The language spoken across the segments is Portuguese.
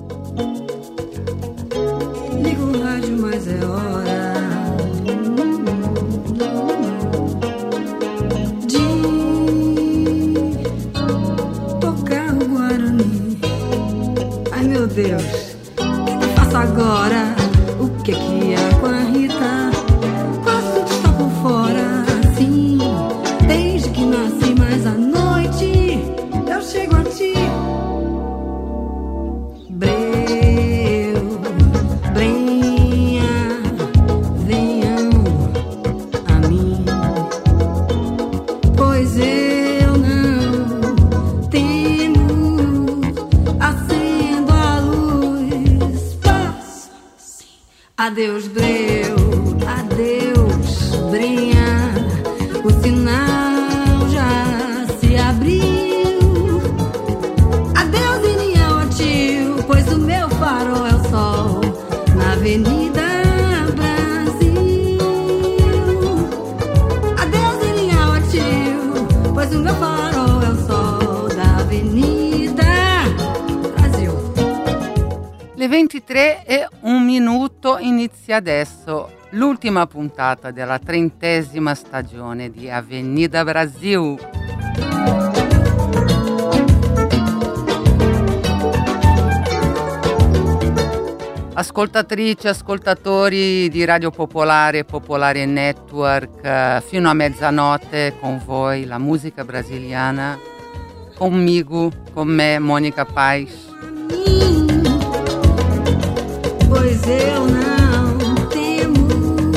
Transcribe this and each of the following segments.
Liga o rádio, mas é hora de tocar o Guarani. Ai, meu Deus, o que eu faço agora? O que é com a Rita? Quase tudo está por fora, sim. Desde que nasci, mas à noite eu chego a ti. Breu, Brenha, venham a mim, pois eu não temo. Acendo a luz, passo assim. Adeus, Breu, adeus, Brenha. O sinal já se abriu. Adeus, Inião, tio, pois o meu farol é o sol na Avenida Brasil. Adeus, Inião, tio, pois o meu farol é o sol da Avenida Brasil. Le 23:01 inizia adesso l'ultima puntata della 30ª stagione di Avenida Brasil. Ascoltatrici, ascoltatori di Radio Popolare, Popolare Network, fino a mezzanotte con voi la musica brasiliana, comigo, con me, Mônica Paz. Pois eu não temo,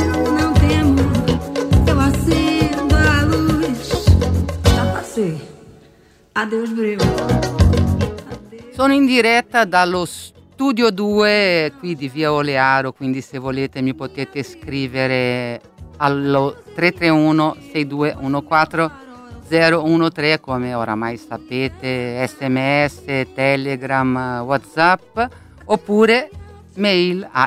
eu acendo a luz. Já passei. Adeus, Breu. Sono in diretta dallo Studio 2 qui di Via Olearo, quindi se volete mi potete scrivere allo 331 6214 013, come oramai sapete, SMS, Telegram, WhatsApp, oppure mail a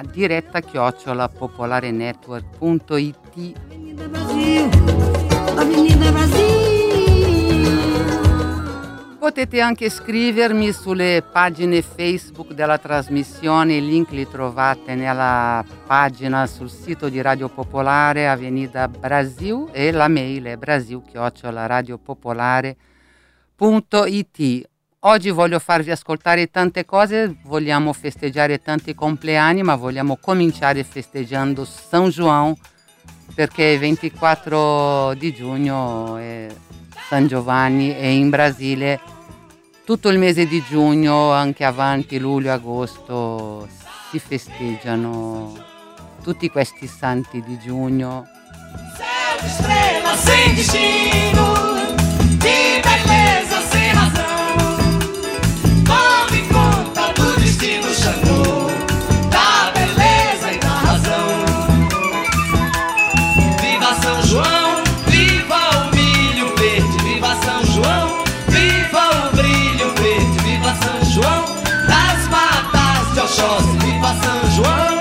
diretta@popolarenetwork.it. Avenida Brasil, Avenida Brasil. Potete anche scrivermi sulle pagine Facebook della trasmissione, i link li trovate nella pagina sul sito di Radio Popolare, Avenida Brasil, e la mail è brasil@radiopopolare.it. Oggi voglio farvi ascoltare tante cose, vogliamo festeggiare tanti compleanni, ma vogliamo cominciare festeggiando San João, perché il 24 di giugno è San Giovanni e in Brasile tutto il mese di giugno, anche avanti luglio e agosto, si festeggiano tutti questi santi di giugno. Céu de estrela sem destino, de beleza sem razão, tome conta do destino, Xangô, da beleza e da razão. Viva São João, viva o milho verde, viva São João, viva o brilho verde, viva São João, das matas de Oxóssi, viva São João.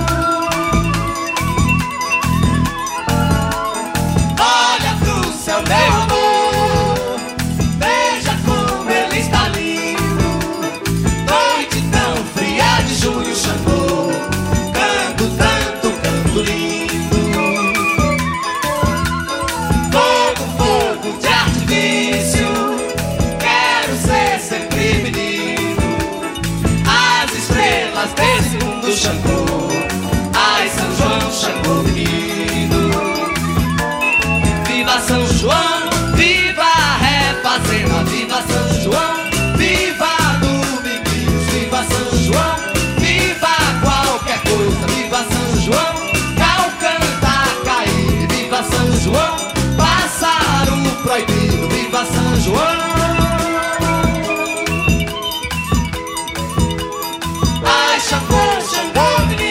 Olha pro céu, meu amor, veja como ele está lindo. Noite tão fria de junho, Xangô, canto tanto, canto lindo. Fogo, fogo de artifício, quero ser sempre menino. As estrelas desse mundo, Xangô, ai São João, Xangô menino. Viva São João, viva a refazenda, viva São João, viva a Dominguinhos, viva São João, viva qualquer coisa, viva São João, Calcanta, Caíbe, viva São João, pássaro proibido, viva São João. Ai Xangô, Xangô menino.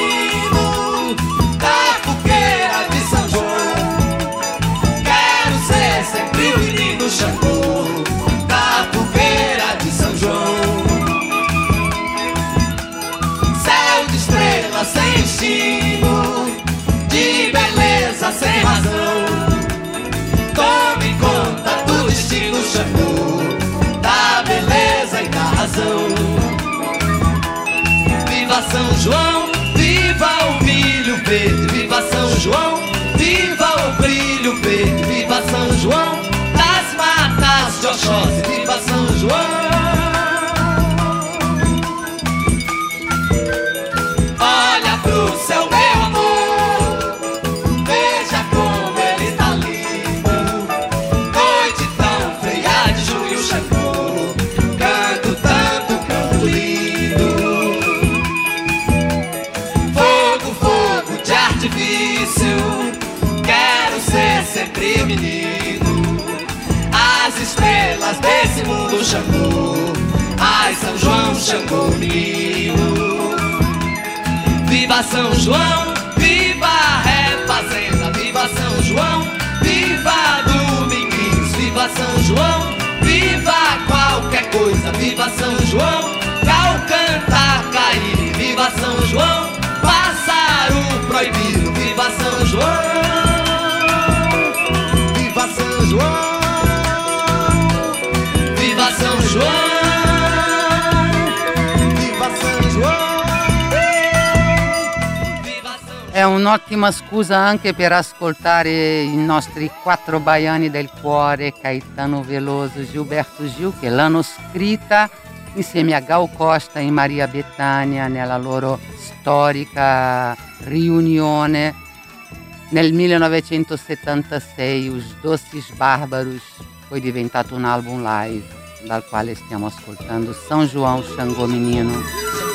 viva São João, viva o milho verde, viva São João, viva o brilho verde, viva São João, das matas de Oxóssi, viva São João. Olha pro céu, meu amor, veja como ele tá lindo. Noite tão fria de junho chegou, canto tanto, canto lindo. Fogo, fogo de artifício, quero ser sempre menino. As estrelas desse mundo Xangô, ai São João, Xangô menino. Viva São João, viva a refazenda, viva São João, viva Dominguinhos, viva São João, viva qualquer coisa, viva São João, cal cantar cair, viva São João, pássaro proibido, viva São João, viva São João, viva São João. È un'ottima scusa anche per ascoltare i nostri quattro baiani del cuore, Caetano Veloso e Gilberto Gil, che l'hanno scritta insieme a Gal Costa e Maria Bethânia nella loro storica riunione nel 1976, Os Doces Bárbaros, poi diventato un album live dal quale stiamo ascoltando São João, Xangô Menino.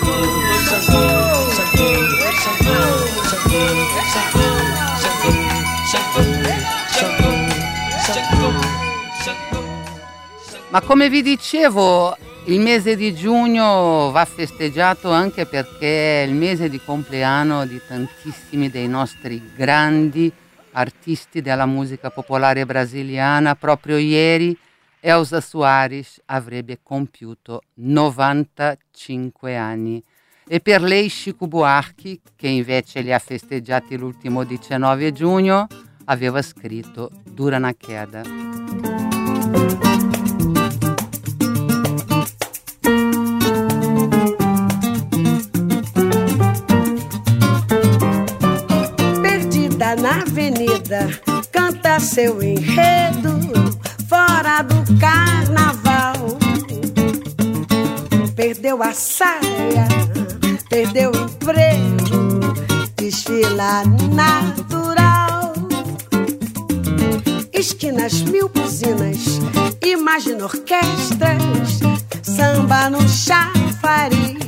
Ma come vi dicevo, il mese di giugno va festeggiato anche perché è il mese di compleanno di tantissimi dei nostri grandi artisti della musica popolare brasiliana. Proprio ieri Elza Soares avrebbe compiuto 95 anni. E per lei Chico Buarque, che invece li ha festeggiati l'ultimo 19 giugno, aveva scritto Dura na Queda. Perdida na avenida, canta seu enredo, fora do carnaval. Perdeu a saia, perdeu o emprego, desfila natural. Esquinas, mil buzinas, imagina orquestras, samba no chafariz.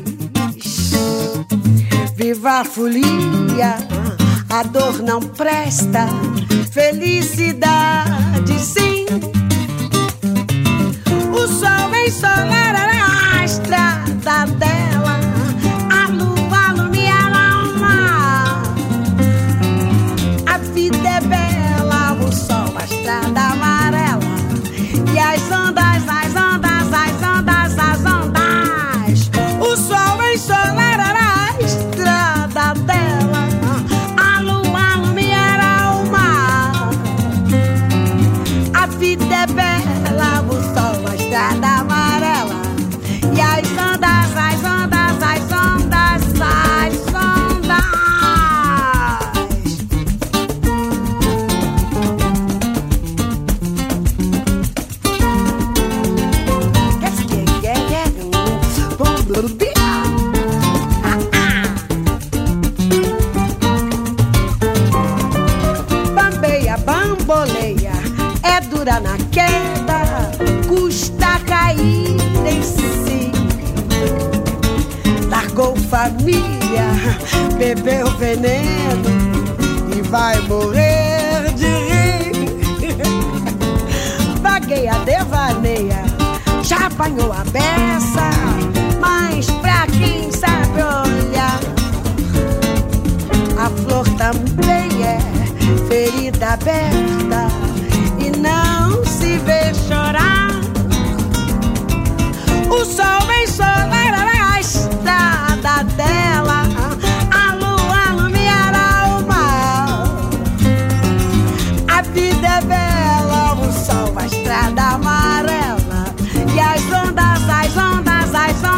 Viva a folia, a dor não presta, felicidade sim. O sol ensolará a estrada dela, a lua alumiar a alma. A vida é bela, o sol, a estrada amarela, e as ondas, as ondas, as ondas, as ondas. O sol ensolará a estrada dela, a lua alumiar a alma. A vida é bela, o sol, a estrada amarela, e as ondas, as ondas, as ondas, as ondas. Bambeia, bamboleia, é dura na queda, custa cair em si. Largou família, bebeu veneno e vai morrer de rir. Vagueia, devaneia, já apanhou a beça, mas pra quem sabe olhar, a flor também é ferida aberta e não se vê chorar. O sol vem solar a estrada dela, a lua alumiar a alma. A vida é bela, o sol, a estrada amarela, e as ondas, as ondas, as ondas.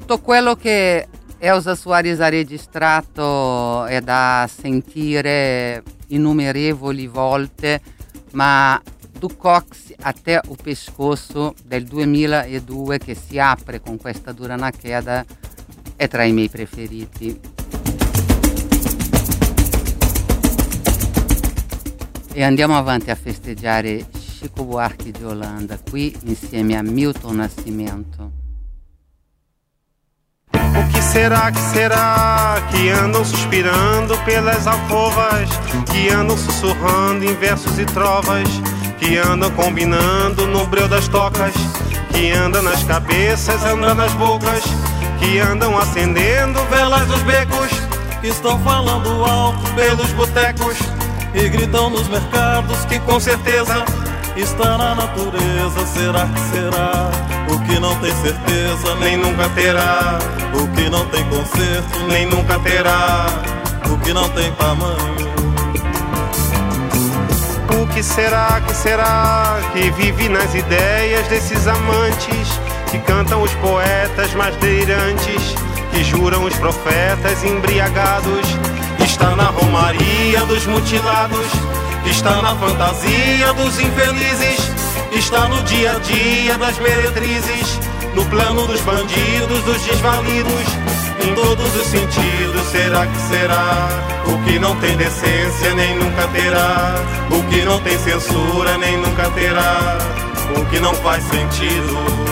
tutto quello che Elsa Soares ha registrato è da sentire innumerevoli volte, ma Du Cox até o pescoço del 2002 che si apre con questa Dura na Queda è tra i miei preferiti. E andiamo avanti a festeggiare Chico Buarque de Holanda qui insieme a Milton Nascimento. O que será que andam suspirando pelas alcovas, que andam sussurrando em versos e trovas, que andam combinando no breu das tocas, que andam nas cabeças, andam nas bocas, que andam acendendo velas nos becos, que estão falando alto pelos botecos e gritam nos mercados que com certeza está na natureza. Será que será? O que não tem certeza nem nunca terá, o que não tem conserto nem nunca terá, o que não tem tamanho. O que será que vive nas ideias desses amantes, que cantam os poetas mais delirantes, que juram os profetas embriagados? Está na romaria dos mutilados, está na fantasia dos infelizes, está no dia a dia das meretrizes, no plano dos bandidos, dos desvalidos, em todos os sentidos. Será que será? O que não tem decência nem nunca terá, o que não tem censura nem nunca terá, o que não faz sentido.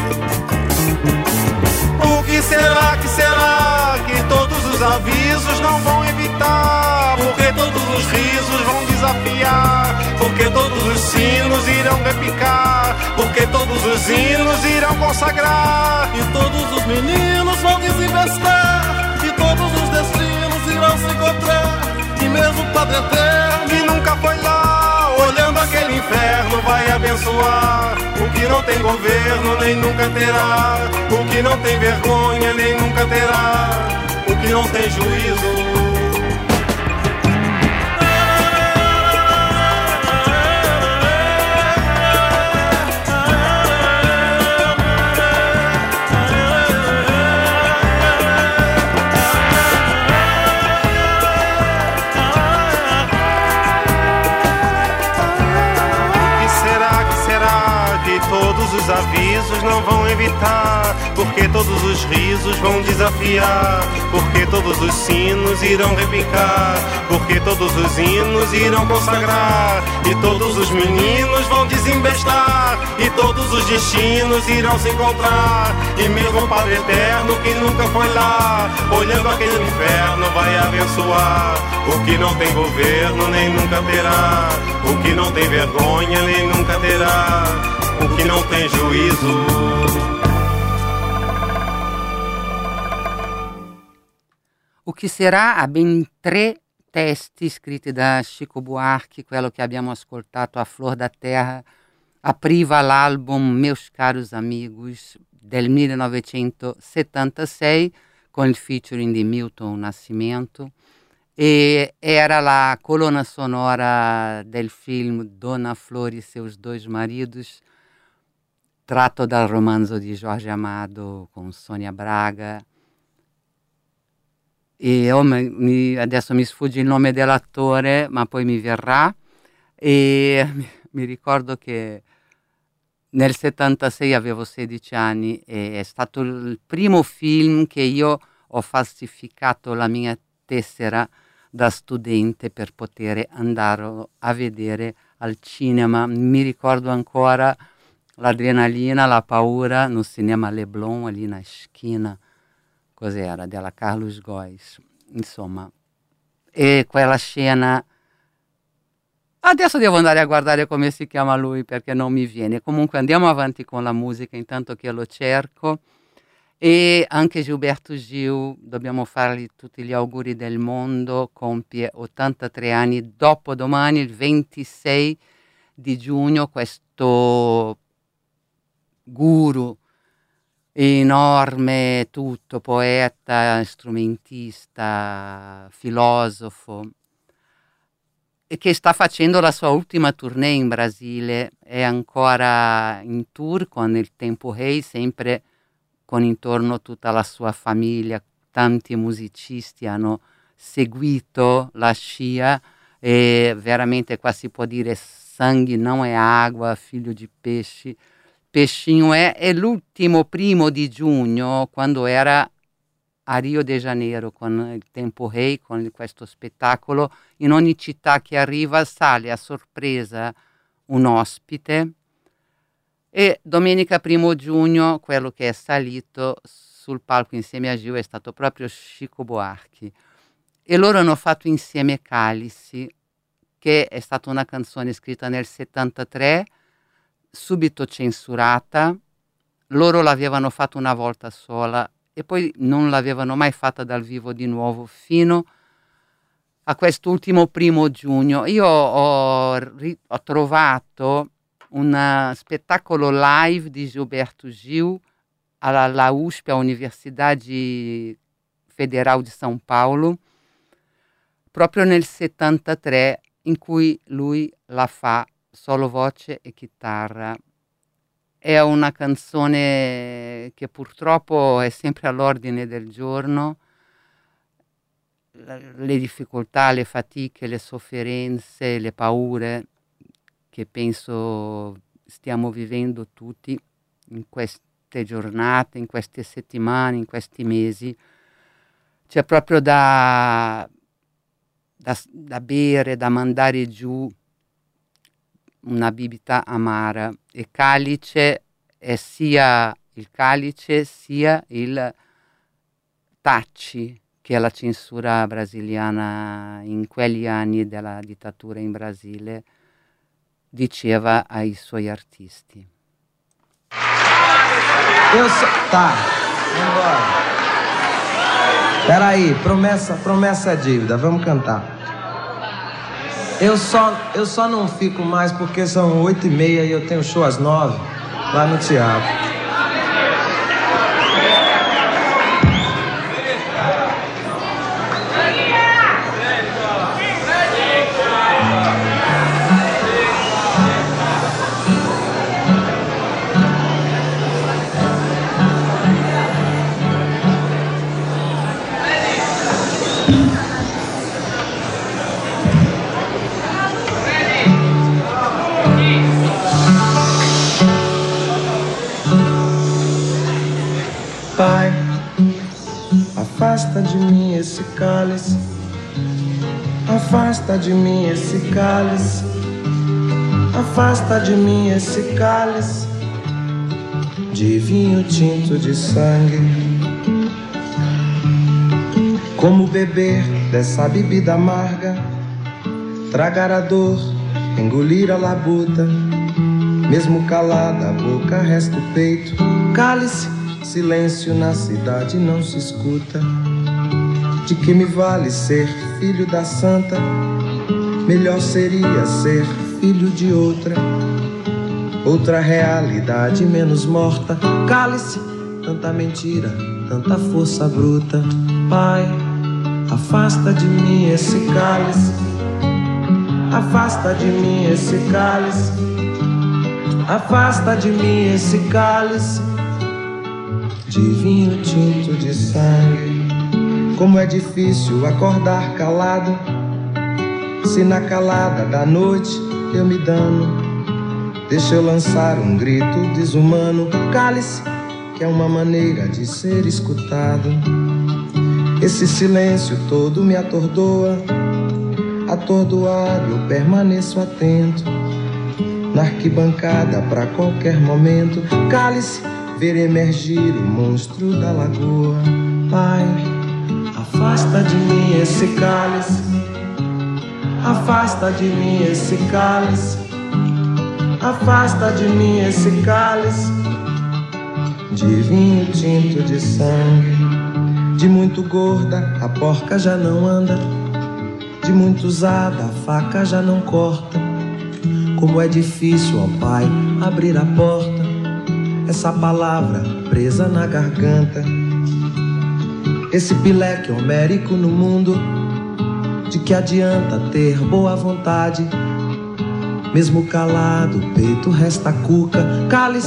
O que será que todos os avisos não vão evitar? Porque todos os risos vão desafiar, porque todos os sinos irão repicar, porque todos os hinos irão consagrar, e todos os meninos vão desinvestar, e todos os destinos irão se encontrar, e mesmo o Padre Eterno, que nunca foi lá, olhando aquele inferno, vai abençoar. O que não tem governo nem nunca terá, o que não tem vergonha nem nunca terá, o que não tem juízo. Todos os avisos não vão evitar, porque todos os risos vão desafiar, porque todos os sinos irão repicar, porque todos os hinos irão consagrar, e todos os meninos vão desembestar, e todos os destinos irão se encontrar, e mesmo o Padre Eterno que nunca foi lá, olhando aquele inferno vai abençoar. O que não tem governo nem nunca terá, o que não tem vergonha nem nunca terá, o que não tem juízo. O che sarà ha ben 3 testi scritti da Chico Buarque, quello che abbiamo ascoltato, A Flor da Terra, apriva l'album Meus Caros Amigos del 1976 con il featuring di Milton Nascimento, e era la colonna sonora del film Dona Flor e seus dois maridos, tratto dal romanzo di Jorge Amado con Sônia Braga. E adesso mi sfugge il nome dell'attore, ma poi mi verrà. E mi ricordo che nel 76 avevo 16 anni e è stato il primo film che io ho falsificato la mia tessera da studente per poter andare a vedere al cinema. Mi ricordo ancora l'adrenalina, la paura no cinema Leblon, ali na esquina, cos'era, della Carlos Góes, insomma. E quella scena, adesso devo andare a guardare come si chiama lui perché non mi viene. Comunque andiamo avanti con la musica intanto che lo cerco. E anche Gilberto Gil, dobbiamo fargli tutti gli auguri del mondo, compie 83 anni dopodomani, il 26 di giugno, questo guru enorme, tutto, poeta, strumentista, filosofo, e che sta facendo la sua ultima tournée in Brasile, è ancora in tour con il Tempo Rei, sempre con intorno tutta la sua famiglia, tanti musicisti hanno seguito la scia e veramente qua si può dire sangue não é água, figlio di pesci. Peixinho è l'ultimo 1 di giugno, quando era a Rio de Janeiro con il Tempo Rei, con questo spettacolo. In ogni città che arriva sale a sorpresa un ospite e domenica 1 giugno quello che è salito sul palco insieme a Gil è stato proprio Chico Buarque. E loro hanno fatto insieme Cálice, che è stata una canzone scritta nel 73, subito censurata. Loro l'avevano fatta una volta sola e poi non l'avevano mai fatta dal vivo di nuovo fino a quest'ultimo 1 giugno. Io ho trovato un spettacolo live di Gilberto Gil alla USP, a Universidade Federal di São Paulo, proprio nel 73, in cui lui la fa solo voce e chitarra. È una canzone che purtroppo è sempre all'ordine del giorno. Le difficoltà, le fatiche, le sofferenze, le paure che penso stiamo vivendo tutti in queste giornate, in queste settimane, in questi mesi. C'è proprio da bere, da mandare giù una bibita amara, e Cálice è sia il calice sia il tacci che la censura brasiliana in quegli anni della dittatura in Brasile diceva ai suoi artisti. Tá, vambora. Peraí, promessa é dívida, vamos cantar. Eu só não fico mais porque são 8h30 e eu tenho show às 9 lá no teatro. Pai, afasta de mim esse cálice, afasta de mim esse cálice, afasta de mim esse cálice de vinho tinto de sangue. Como beber dessa bebida amarga, tragar a dor, engolir a labuta, mesmo calada a boca resta o peito. Cálice, silêncio na cidade não se escuta. De que me vale ser filho da santa? Melhor seria ser filho de outra realidade menos morta. Cálice, tanta mentira, tanta força bruta. Pai, afasta de mim esse cálice, afasta de mim esse cálice, afasta de mim esse cálice de vinho tinto de sangue. Como é difícil acordar calado, se na calada da noite eu me dano. Deixa eu lançar um grito desumano. Cálice, que é uma maneira de ser escutado. Esse silêncio todo me atordoa. Atordoado eu permaneço atento, na arquibancada pra qualquer momento. Cálice, ver emergir o monstro da lagoa. Pai, afasta de mim esse cálice, afasta de mim esse cálice, afasta de mim esse cálice de vinho tinto de sangue. De muito gorda a porca já não anda, de muito usada a faca já não corta. Como é difícil, ó Pai, abrir a porta, essa palavra presa na garganta. Esse pileque homérico no mundo, de que adianta ter boa vontade? Mesmo calado, o peito resta cuca. Cálice,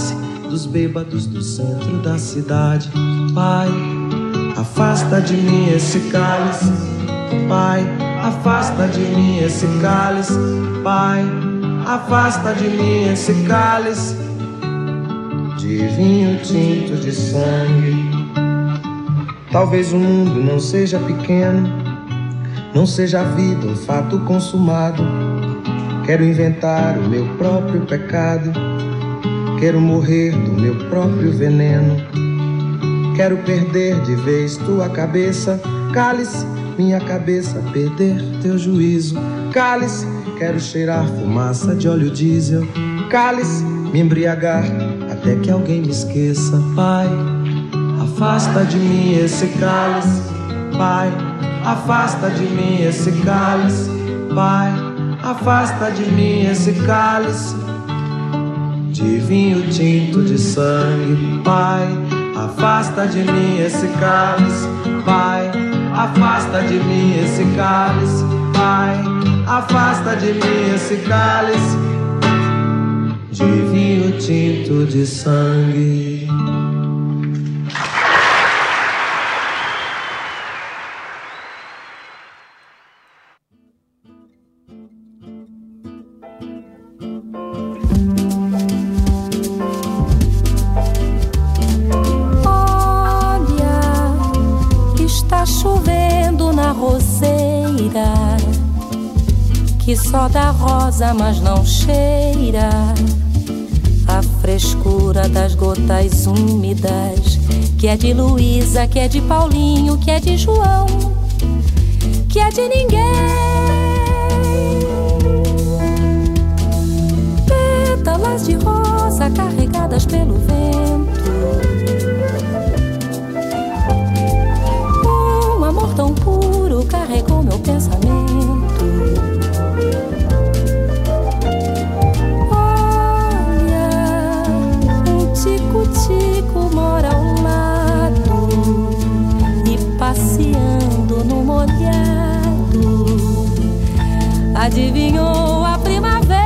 dos bêbados do centro da cidade. Pai, afasta de mim esse cálice. Pai, afasta de mim esse cálice. Pai, afasta de mim esse cálice de vinho tinto de sangue. Talvez o mundo não seja pequeno, não seja a vida um fato consumado. Quero inventar o meu próprio pecado, quero morrer do meu próprio veneno. Quero perder de vez tua cabeça, cálice, minha cabeça, perder teu juízo. Cálice, quero cheirar fumaça de óleo diesel. Cálice, me embriagar até que alguém me esqueça. Pai, afasta de mim esse cálice. Pai, afasta de mim esse cálice. Pai, afasta de mim esse cálice de vinho tinto de sangue. Pai, afasta de mim esse cálice. Pai, afasta de mim esse cálice. Pai, afasta de mim esse cálice de vinho tinto de sangue. Que só dá rosa, mas não cheira a frescura das gotas úmidas, que é de Luísa, que é de Paulinho, que é de João, que é de ninguém. Pétalas de rosa carregadas pelo vento, um amor tão puro carregou meu pensamento. Tico mora ao lado e passeando no molhado adivinhou a primavera.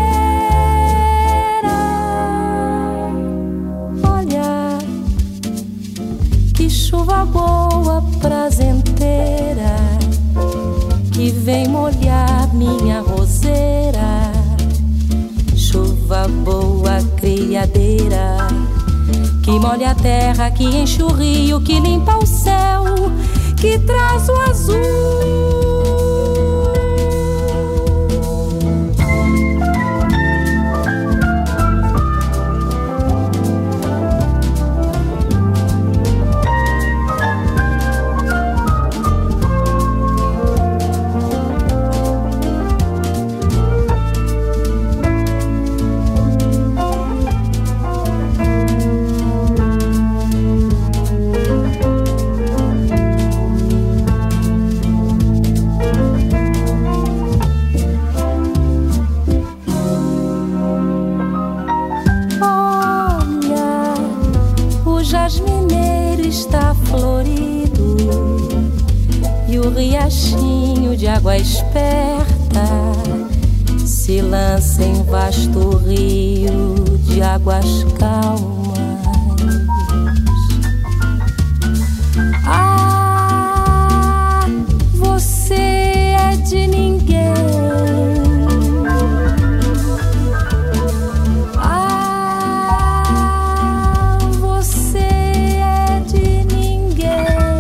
Olha que chuva boa, prazenteira, que vem molhar minha roseira. Chuva boa, criadeira, que molha a terra, que enche o rio, que limpa o céu, que traz o azul. Riachinho de água esperta se lança em vasto rio de águas calmas. Ah, você é de ninguém. Ah, você é de ninguém.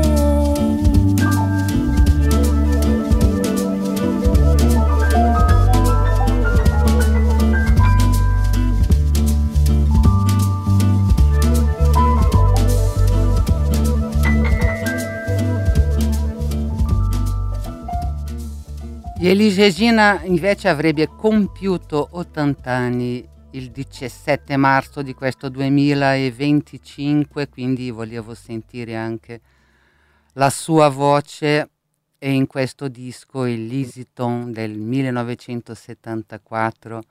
E Elis Regina invece avrebbe compiuto 80 anni il 17 marzo di questo 2025, quindi volevo sentire anche la sua voce, e in questo disco, il Lisiton del 1974,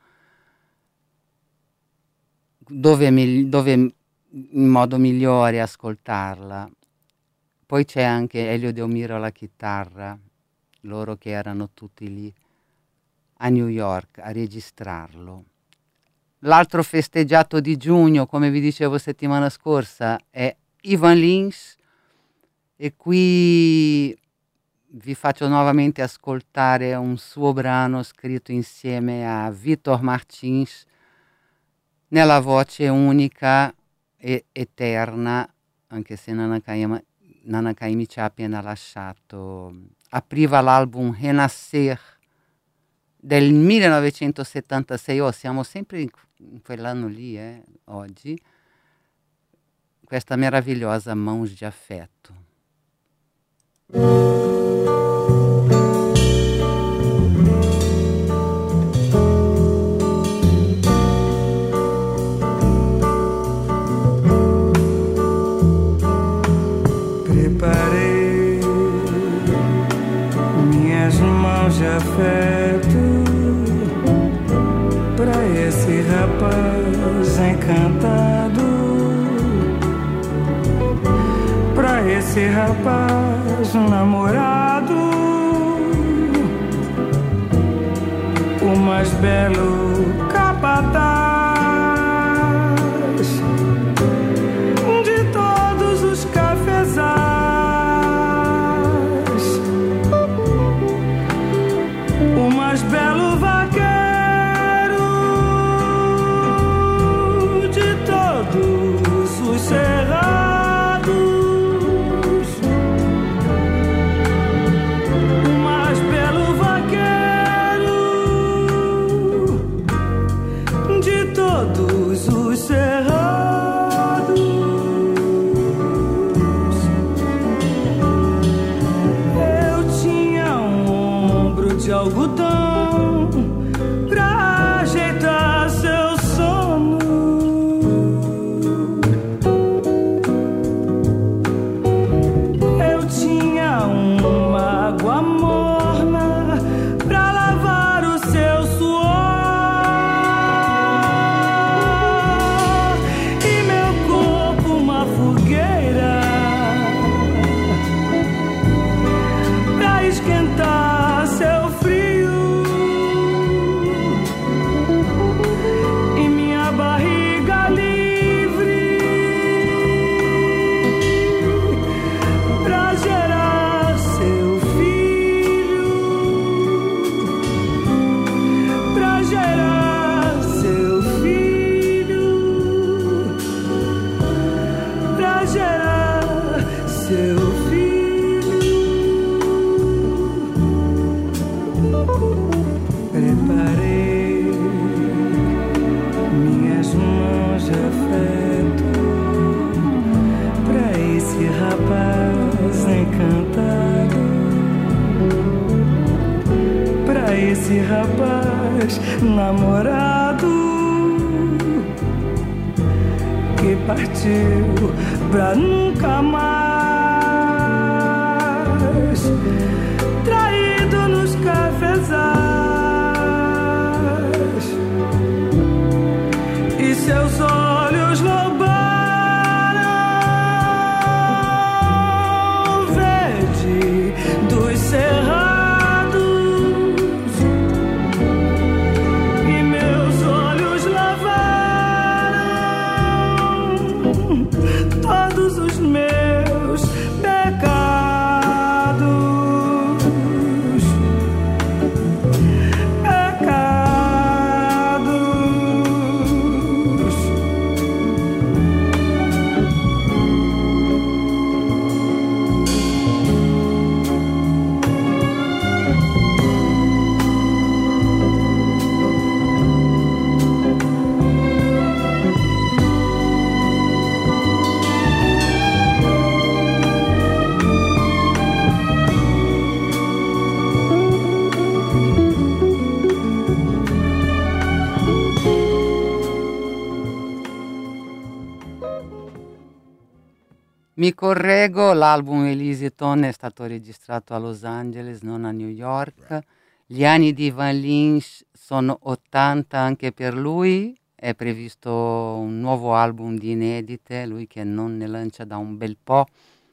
dove in modo migliore ascoltarla. Poi c'è anche Elio De Omiro alla chitarra, loro che erano tutti lì a New York a registrarlo. L'altro festeggiato di giugno, come vi dicevo settimana scorsa, è Ivan Lins, e qui vi faccio nuovamente ascoltare un suo brano scritto insieme a Vitor Martins nella voce unica e eterna, anche se Nana Caymmi ci ha appena lasciato. Apriva l'album Renascer del 1976, siamo sempre in quell'anno lì, oggi, questa meravigliosa Mãos de Afeto. Preparei minhas mãos de afeto pra esse rapaz encantado, pra esse rapaz namorado, o mais belo capataz de todos os cafezais, o mais belo vaqueiro de todos os cerrados, o mais belo vaqueiro de todos os cerrados. Eu tinha um ombro de algodão pra ajeitar seu sono. Eu tinha uma água morna pra lavar o seu suor, e meu corpo uma fogueira pra esquentar seu frio, e minha barriga livre pra gerar seu filho, pra gerar seu filho, pra gerar seu filho. Preparei minhas mãos de afeto pra esse rapaz encantado, pra esse rapaz namorado que partiu pra nunca mais, traído nos cafezais, e seus olhos louvaram verde dos cerrados, e meus olhos lavaram todos os meus pecados. Mi correggo, l'album Elysiton è stato registrato a Los Angeles, non a New York. Gli anni di Ivan Lins sono 80 anche per lui, è previsto un nuovo album di inedite, lui che non ne lancia da un bel po'.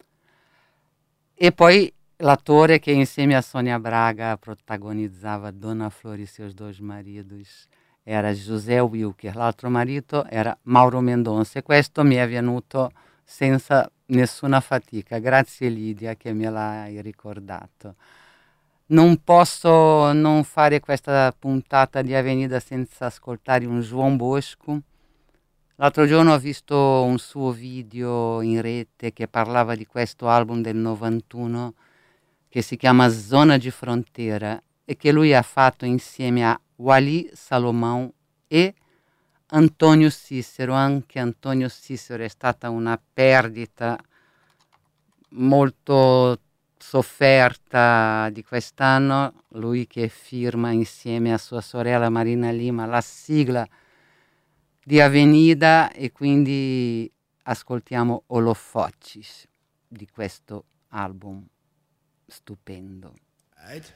E poi l'attore che insieme a Sônia Braga protagonizzava Dona Flor e seus dois maridos era José Wilker, l'altro marito era Mauro Mendonça, e questo mi è venuto senza nessuna fatica. Grazie Lidia che me l'hai ricordato. Non posso non fare questa puntata di Avenida senza ascoltare un João Bosco. L'altro giorno ho visto un suo video in rete che parlava di questo album del 91 che si chiama Zona di Fronteira e che lui ha fatto insieme a Wally Salomão e Antonio Cícero. Anche Antonio Cícero è stata una perdita molto sofferta di quest'anno, lui che firma insieme a sua sorella Marina Lima la sigla di Avenida, e quindi ascoltiamo Holofotes di questo album stupendo. Right.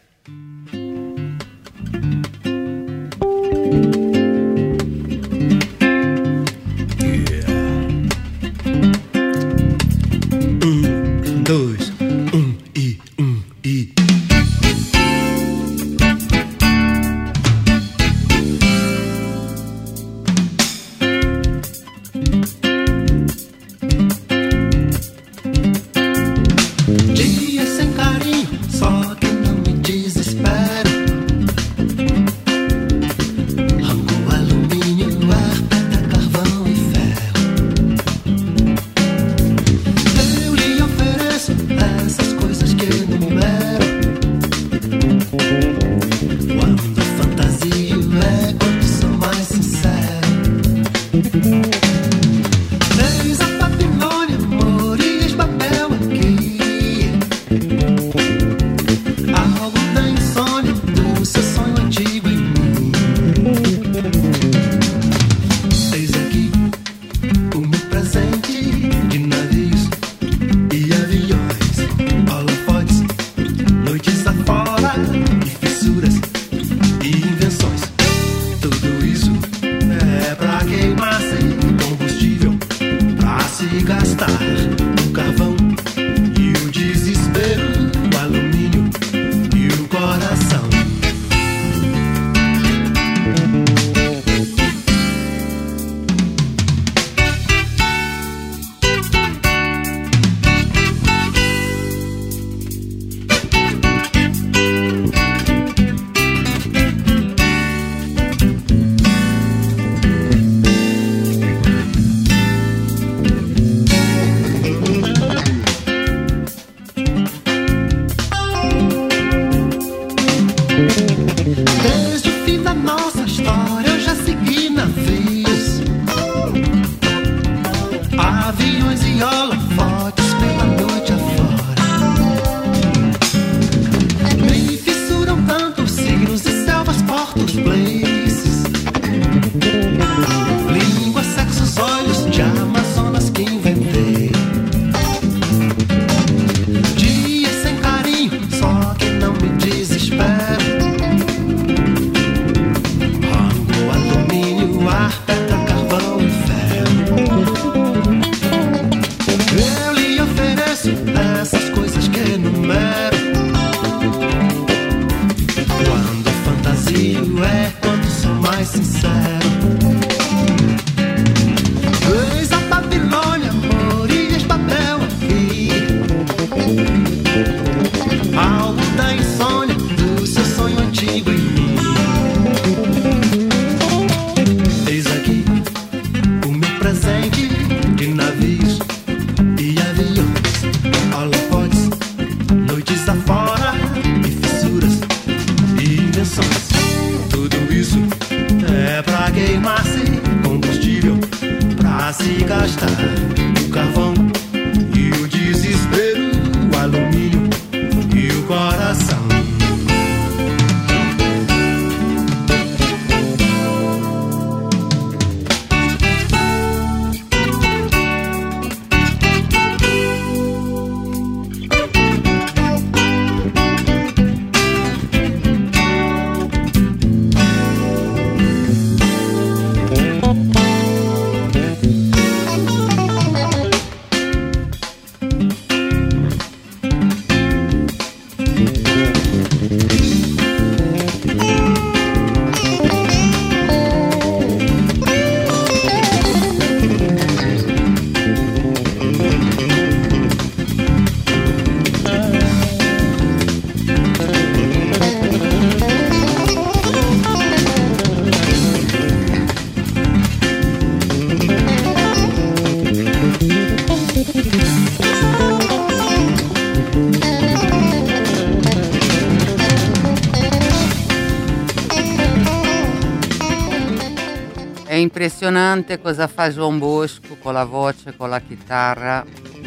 impressionante cosa fa João Bosco con la voce, con la chitarra.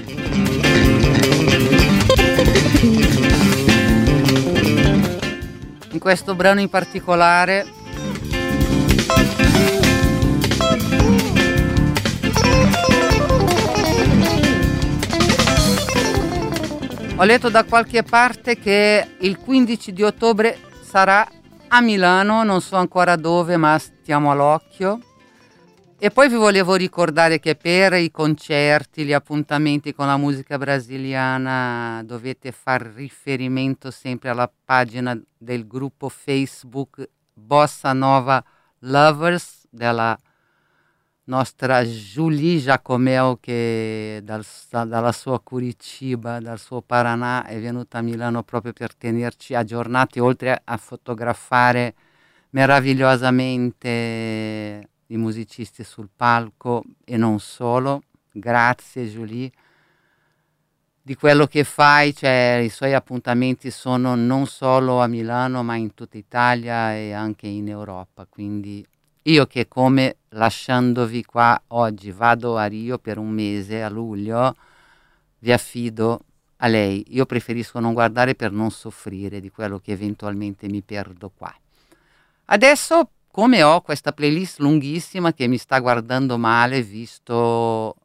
In questo brano in particolare ho letto da qualche parte che il 15 di ottobre sarà a Milano, non so ancora dove, ma stiamo all'occhio. E poi vi volevo ricordare che per i concerti, gli appuntamenti con la musica brasiliana dovete far riferimento sempre alla pagina del gruppo Facebook Bossa Nova Lovers della nostra Julie Giacomel, che dalla sua Curitiba, dal suo Paraná, è venuta a Milano proprio per tenerci aggiornati, oltre a fotografare meravigliosamente i musicisti sul palco e non solo. Grazie Julie di quello che fai, cioè i suoi appuntamenti sono non solo a Milano ma in tutta Italia e anche in Europa, quindi io che, come lasciandovi qua oggi, vado a Rio per un mese a luglio, vi affido a lei. Io preferisco non guardare per non soffrire di quello che eventualmente mi perdo qua. Adesso, come ho questa playlist lunghissima che mi sta guardando male, visto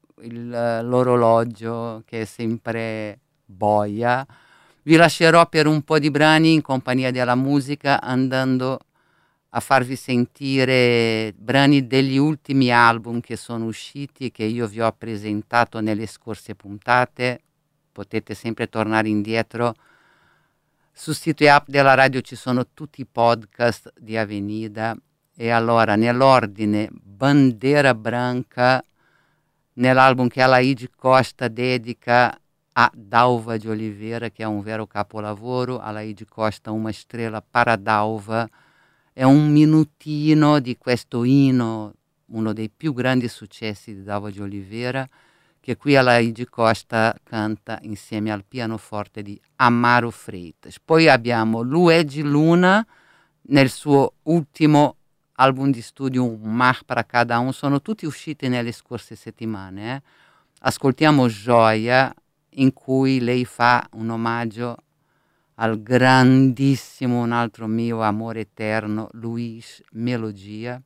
l'orologio che è sempre boia, vi lascerò per un po' di brani in compagnia della musica, andando a farvi sentire brani degli ultimi album che sono usciti e che io vi ho presentato nelle scorse puntate. Potete sempre tornare indietro. Sul sito e app della radio ci sono tutti i podcast di Avenida. E allora, nell'ordine, Bandeira Branca, nell'album che Alaide Costa dedica a Dalva de Oliveira, che è un vero capolavoro. Alaide Costa, Uma Estrela para Dalva. È un minutino di questo inno, uno dei più grandi successi di Dalva de Oliveira, che qui Alaide Costa canta insieme al pianoforte di Amaro Freitas. Poi abbiamo Luigi Luna nel suo ultimo album di studio, Un Mar para Cada Un. Sono tutti usciti nelle scorse settimane. Ascoltiamo Gioia, in cui lei fa un omaggio al grandissimo, un altro mio amore eterno, Luis Melodia.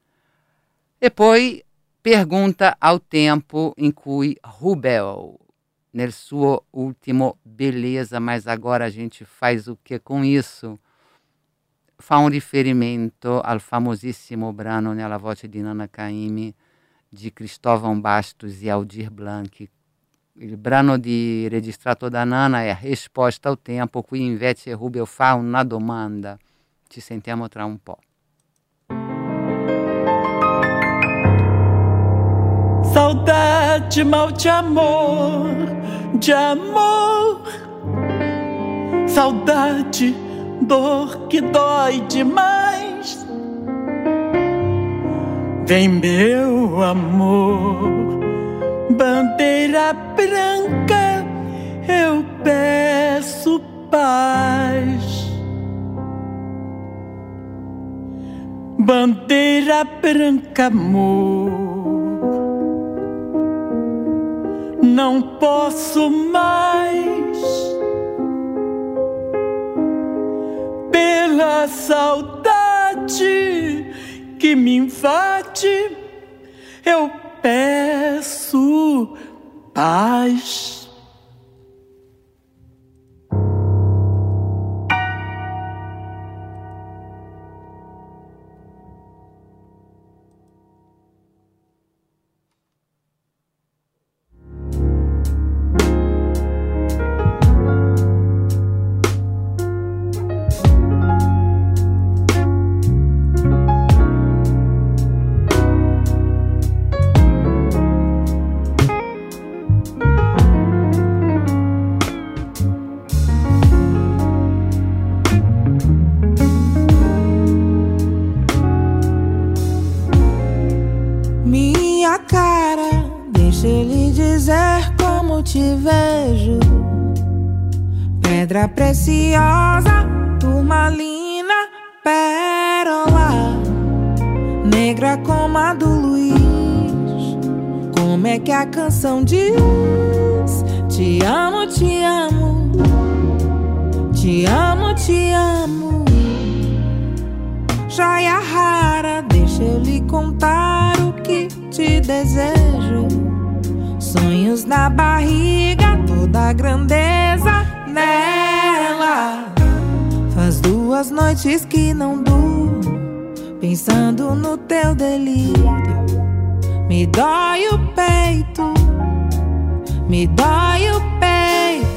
E poi Pergunta ao Tempo, in cui Rubel, nel suo ultimo Beleza, mas agora a gente faz o que com isso, fa un riferimento al famosissimo brano nella voce di Nana Caymmi di Cristóvão Bastos e Aldir Blanc. Il brano registrato da Nana è Risposta ao Tempo, qui invece Rubel fa una domanda. Ci sentiamo tra un po'. Saudade, mal de amor, saudade, dor que dói demais. Vem meu amor, bandeira branca, eu peço paz. Bandeira branca, amor, não posso mais. Pela saudade que me invade, eu peço paz. Te vejo, pedra preciosa, turmalina, pérola, negra como é que a canção diz? Te amo, te amo, te amo, te amo. Joia rara, deixa eu lhe contar o que te desejo. Sonhos na barriga, toda a grandeza nela. Faz 2 noites que não durmo, pensando no teu delírio. Me dói o peito, me dói o peito.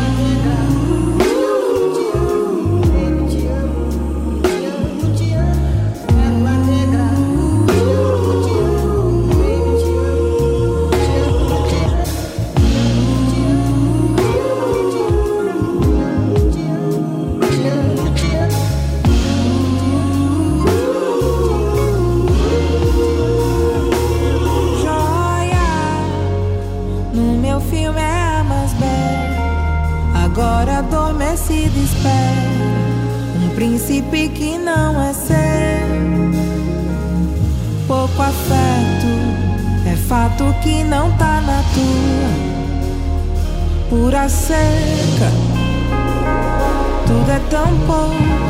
Agora adormecido espera um príncipe que não é seu. Pouco afeto, é fato que não tá na tua. Pura seca, tudo é tão pouco.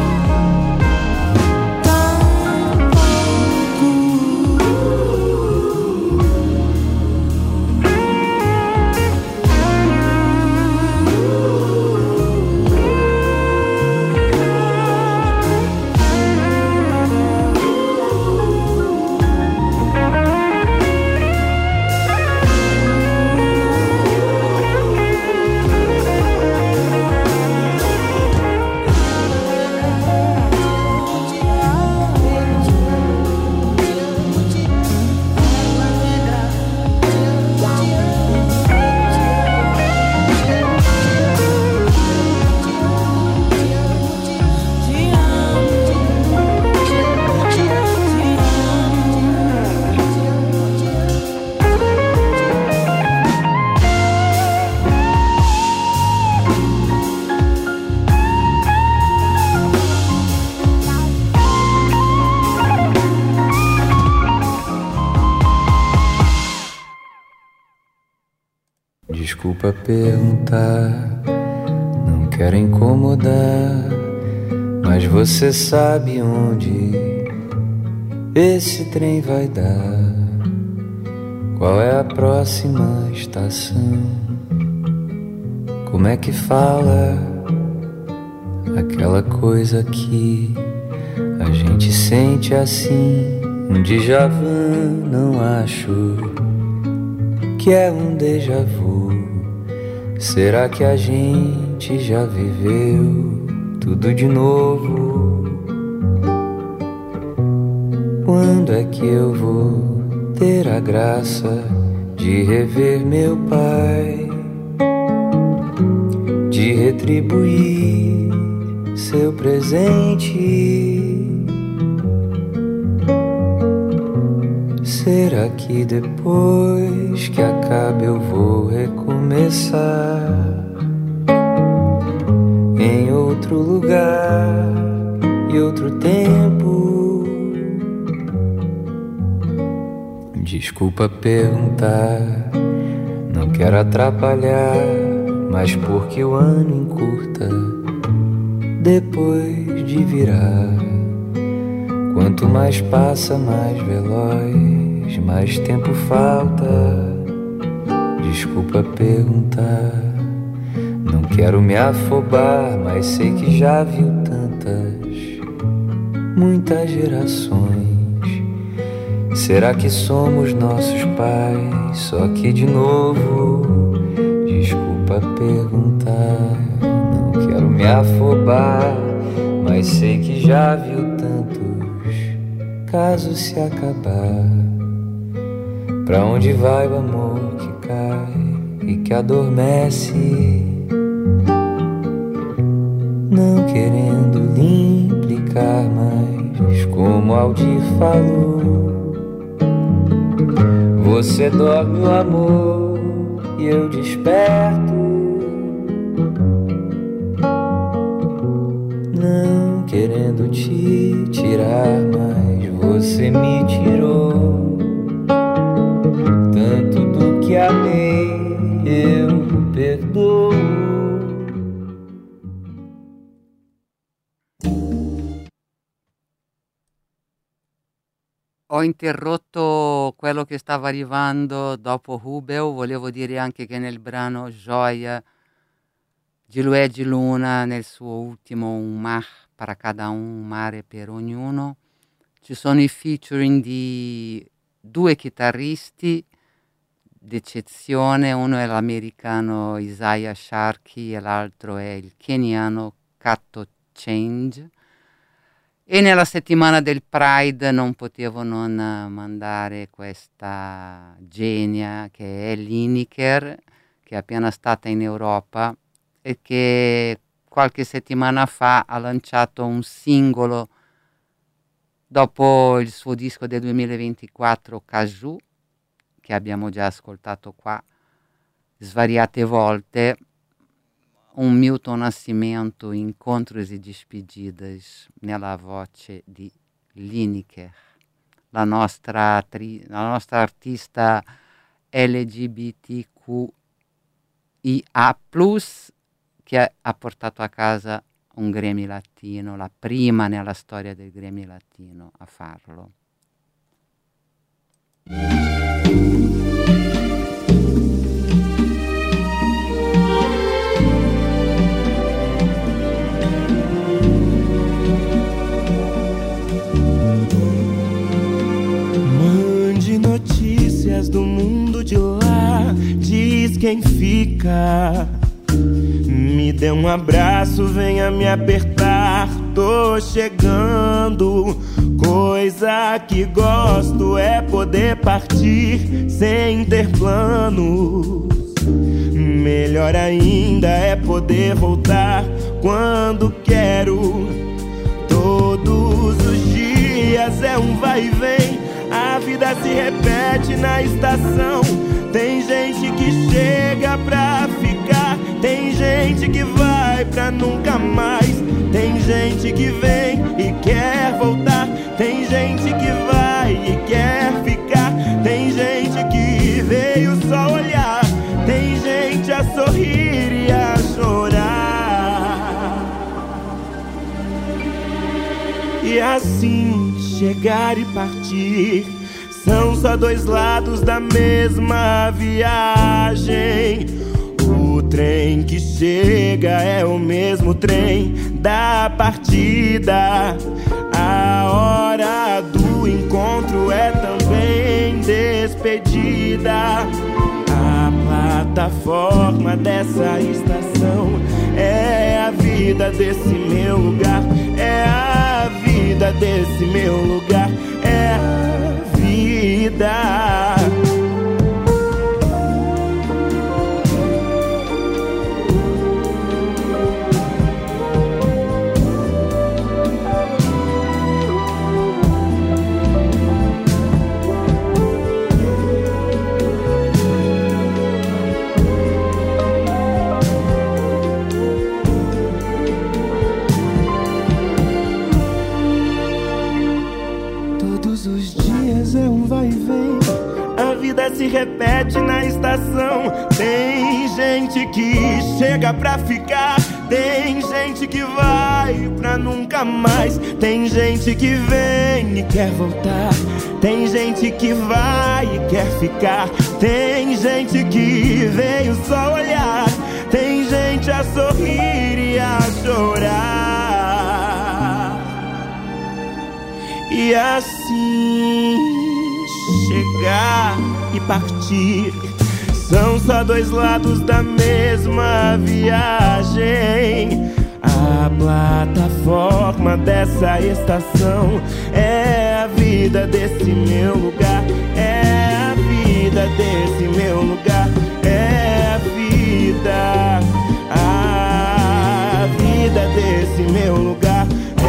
Desculpa perguntar, não quero incomodar, mas você sabe onde esse trem vai dar? Qual é a próxima estação? Como é que fala aquela coisa que a gente sente assim? Um déjà vu, não acho que é um déjà vu. Será que a gente já viveu tudo de novo? Quando é que eu vou ter a graça de rever meu pai, de retribuir seu presente? Será que depois que acabe eu vou recomeçar em outro lugar e outro tempo? Desculpa perguntar, não quero atrapalhar, mas porque o ano encurta depois de virar. Quanto mais passa, mais veloz, mais tempo falta. Desculpa perguntar, não quero me afobar, mas sei que já viu muitas gerações. Será que somos nossos pais? Só que de novo, desculpa perguntar, não quero me afobar, mas sei que já viu caso se acabar. Pra onde vai o amor que cai e que adormece? Não querendo lhe implicar mais, como Aldir falou, você dorme o amor e eu desperto. Não querendo te tirar mais, você me tirou tanto do eu perdoo. Ho interrotto quello che stava arrivando dopo Rubel, volevo dire anche che nel brano Gioia di Luigi Luna, nel suo ultimo Un mar para cada un mare per ognuno, ci sono i featuring di 2 chitarristi d'eccezione, uno è l'americano Isaiah Sharkey e l'altro è il keniano Kato Change. E nella settimana del Pride non potevo non mandare questa genia che è Lineker, che è appena stata in Europa e che qualche settimana fa ha lanciato un singolo dopo il suo disco del 2024 Caju, che abbiamo già ascoltato qua svariate volte. Un Milton Nascimento, Incontros e Despedidas, nella voce di Lineker, la nostra artista LGBTQIA+, che ha portato a casa un Grammy Latino, la prima nella storia del Grammy Latino a farlo. Notícias do mundo de lá, diz quem fica. Me dê um abraço, venha me apertar, tô chegando. Coisa que gosto é poder partir sem ter planos. Melhor ainda é poder voltar quando quero. Todos os dias é um vai e vem, a vida se repete na estação. Tem gente que chega pra ficar, tem gente que vai pra nunca mais. Tem gente que vem e quer voltar, tem gente que vai e quer ficar. Tem gente que veio só olhar, tem gente a sorrir e a chorar. E assim chegar e partir são só 2 lados da mesma viagem. O trem que chega é o mesmo trem da partida. A hora do encontro é também despedida. A plataforma dessa estação é a vida desse meu lugar. É a vida desse meu lugar. É a vida. Se repete na estação. Tem gente que chega pra ficar, tem gente que vai pra nunca mais. Tem gente que vem e quer voltar, tem gente que vai e quer ficar. Tem gente que veio só olhar, tem gente a sorrir e a chorar. E assim chegar e partir são só 2 lados da mesma viagem. A plataforma dessa estação é a vida desse meu lugar. É a vida desse meu lugar. É a vida desse meu lugar.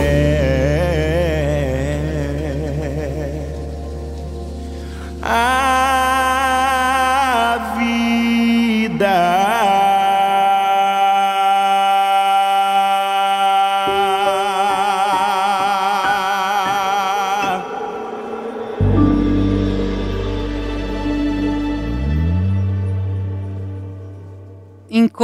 A vida.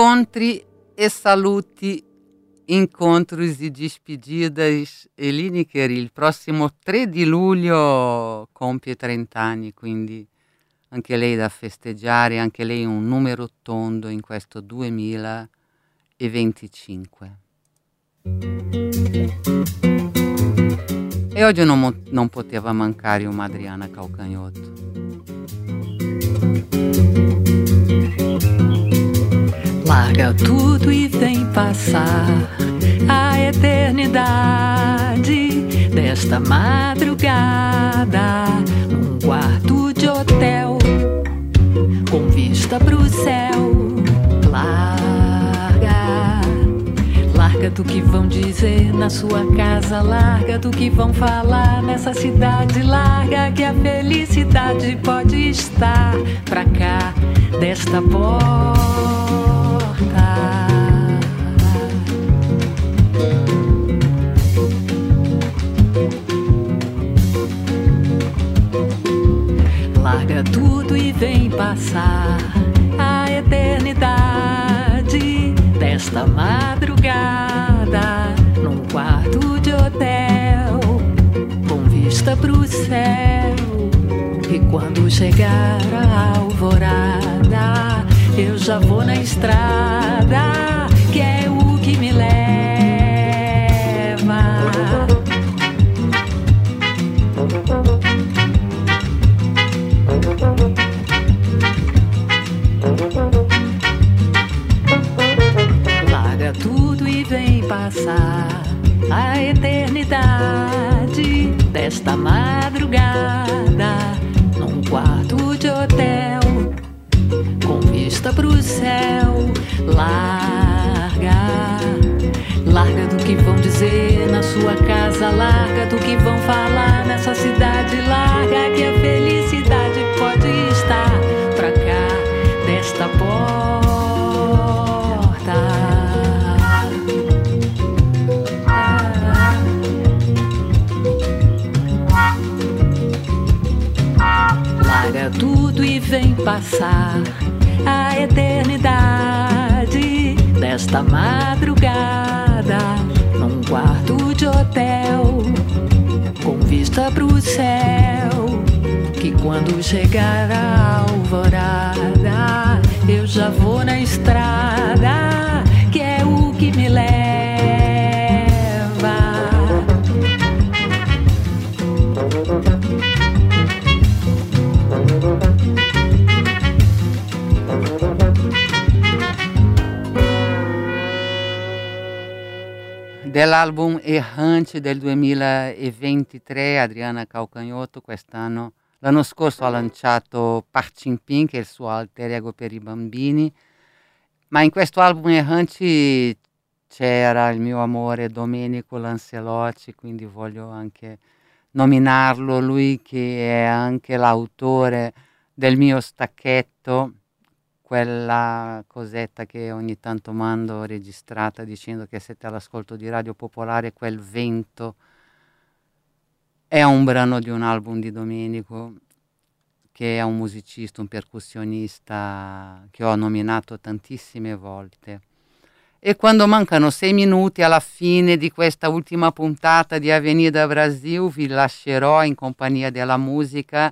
Incontri e saluti, incontros e despedidas. Lineker il prossimo 3 di luglio compie 30 anni, quindi anche lei da festeggiare, anche lei un numero tondo in questo 2025. E oggi non poteva mancare uma Adriana Calcanhoto. Larga tudo e vem passar a eternidade desta madrugada num quarto de hotel com vista pro céu. Larga do que vão dizer na sua casa, larga do que vão falar nessa cidade, larga que a felicidade pode estar pra cá desta porta. Larga tudo e vem passar a eternidade desta madrugada num quarto de hotel com vista pro céu. E quando chegar a alvorada eu já vou na estrada, que é o que me leva. Larga tudo e vem passar a eternidade desta madrugada num quarto de hotel com vista pro céu. Larga do que vão dizer na sua casa, larga do que vão falar nessa cidade, larga que a felicidade pode estar pra cá desta porta. Larga tudo e vem passar a eternidade desta madrugada num quarto de hotel com vista pro céu, que quando chegar a alvorada eu já vou na estrada, que é o que me leva. Dell'album Errante del 2023, Adriana Calcanhoto l'anno scorso ha lanciato Parcimpin, che è il suo alter ego per i bambini, ma in questo album Erranti c'era il mio amore Domenico Lancelotti, quindi voglio anche nominarlo, lui che è anche l'autore del mio stacchetto, quella cosetta che ogni tanto mando registrata dicendo che siete all'ascolto di Radio Popolare, quel vento, è un brano di un album di Domenico, che è un musicista, un percussionista che ho nominato tantissime volte. E quando mancano 6 minuti alla fine di questa ultima puntata di Avenida Brasil vi lascerò in compagnia della musica.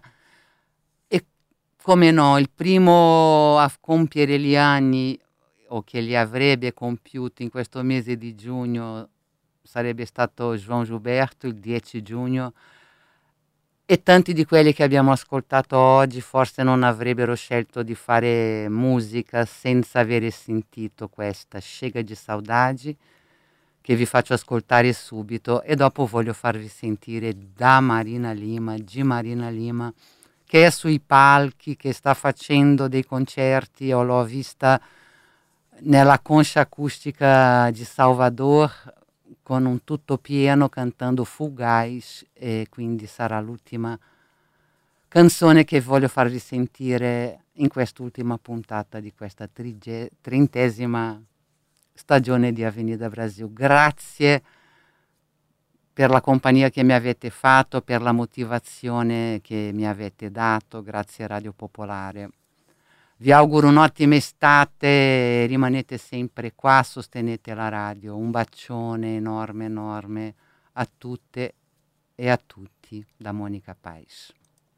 Come no, il primo a compiere gli anni, o che li avrebbe compiuti in questo mese di giugno, sarebbe stato João Gilberto, il 10 giugno, e tanti di quelli che abbiamo ascoltato oggi forse non avrebbero scelto di fare musica senza avere sentito questa Chega de Saudade, che vi faccio ascoltare subito, e dopo voglio farvi sentire da Marina Lima, di Marina Lima, che è sui palchi, che sta facendo dei concerti. Io l'ho vista nella Concha Acustica di Salvador con un tutto pieno cantando Fugaz, e quindi sarà l'ultima canzone che voglio farvi sentire in quest'ultima puntata di questa 30ª stagione di Avenida Brasil. Grazie per la compagnia che mi avete fatto, per la motivazione che mi avete dato, grazie Radio Popolare. Vi auguro un'ottima estate, rimanete sempre qua, sostenete la radio. Un bacione enorme, enorme a tutte e a tutti da Monica Pais.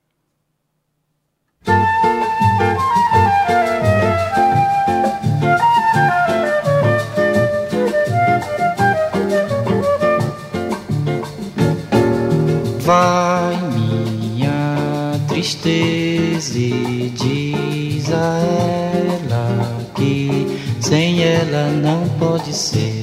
Vai minha tristeza e diz a ela que sem ela não pode ser.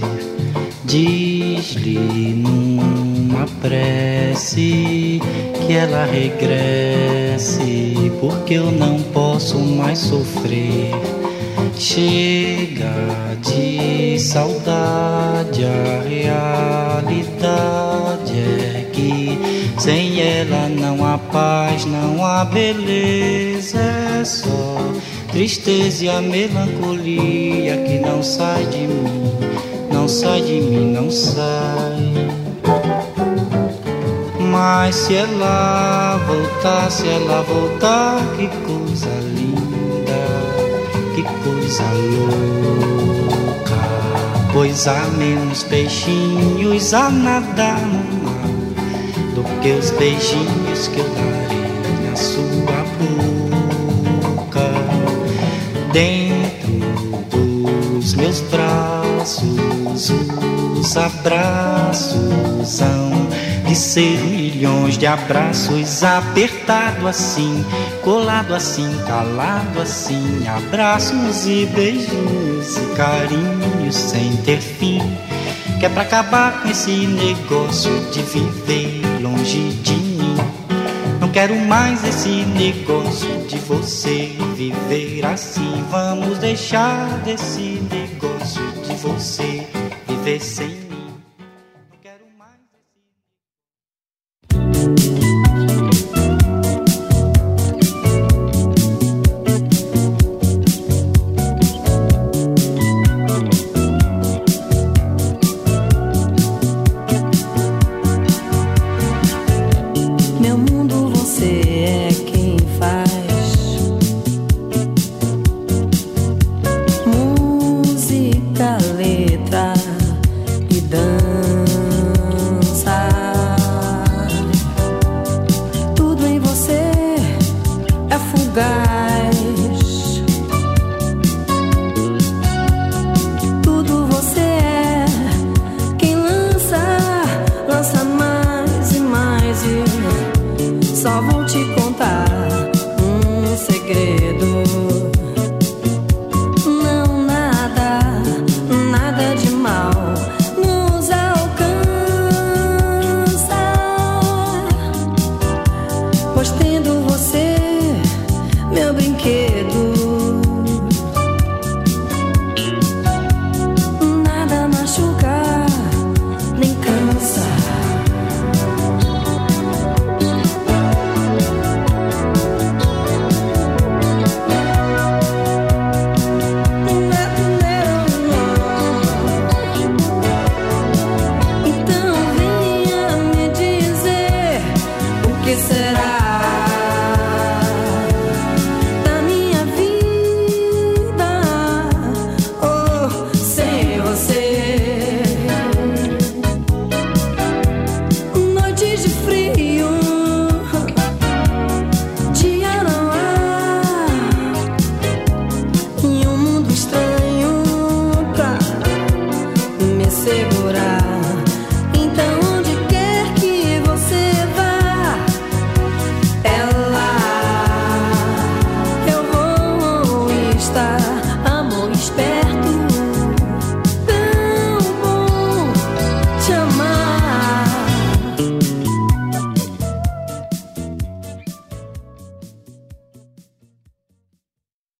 Diz-lhe numa prece que ela regresse, porque eu não posso mais sofrer. Chega de saudade, a realidade é que sem ela não há paz, não há beleza, é só tristeza e a melancolia que não sai de mim, não sai de mim, não sai. Mas se ela voltar, que coisa linda, que coisa louca. Pois há menos peixinhos a nadar no mar do que os beijinhos que eu darei na sua boca. Dentro dos meus braços, os abraços hão de ser milhões de abraços, apertado assim, colado assim, calado assim, abraços e beijinhos e carinhos sem ter fim, que é pra acabar com esse negócio de viver longe de mim. Não quero mais esse negócio de você viver assim. Vamos deixar desse negócio de você viver sem mim. Não quero mais de frio.